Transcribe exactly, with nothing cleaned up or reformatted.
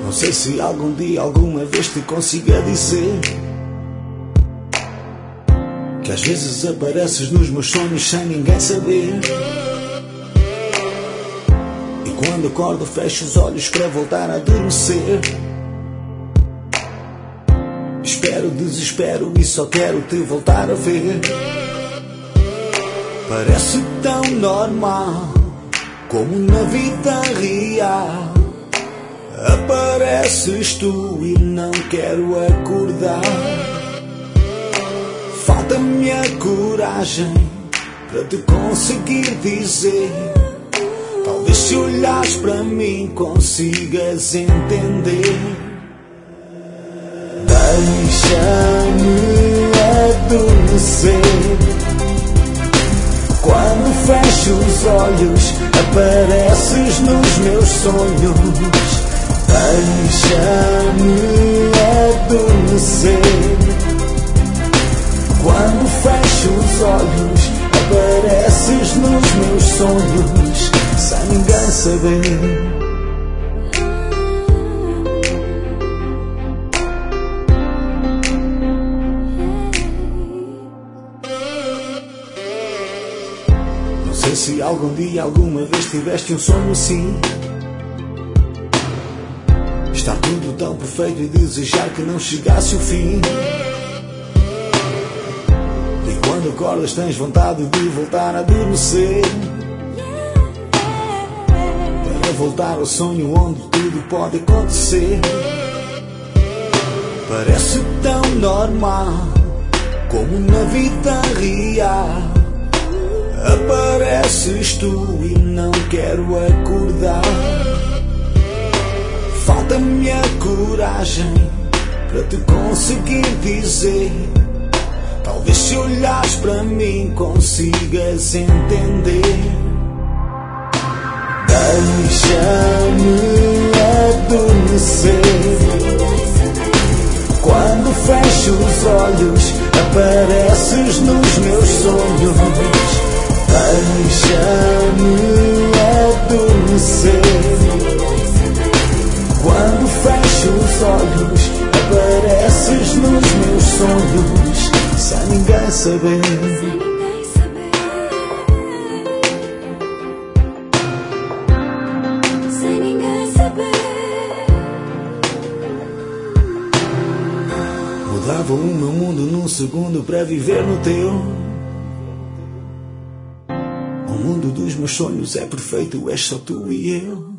Não sei se algum dia, alguma vez te consiga dizer que às vezes apareces nos meus sonhos sem ninguém saber. E quando acordo fecho os olhos para voltar a adormecer. Espero, desespero e só quero te voltar a ver. Parece tão normal como na vida real. Apareces tu e não quero acordar. Falta-me a coragem para te conseguir dizer. Talvez se olhares para mim consigas entender. Deixa-me adormecer. Quando fecho os olhos apareces nos meus sonhos. Deixa-me adormecer. Quando fecho os olhos apareces nos meus sonhos sem ninguém saber. Não sei se algum dia, alguma vez tiveste um sonho assim. Está tudo tão perfeito e desejar que não chegasse o fim. E quando acordas tens vontade de voltar a adormecer, para voltar ao sonho onde tudo pode acontecer. Parece tão normal como na vida real. Apareces tu e não quero acordar. Falta-me a coragem para te conseguir dizer. Talvez se olhares para mim consigas entender. Deixa-me adormecer. Quando fecho os olhos apareces nos meus sonhos. Deixa-me adormecer. Quando fecho os olhos apareces nos meus sonhos sem ninguém saber. Mudava o meu mundo num segundo para viver no teu. O mundo dos meus sonhos é perfeito, és só tu e eu.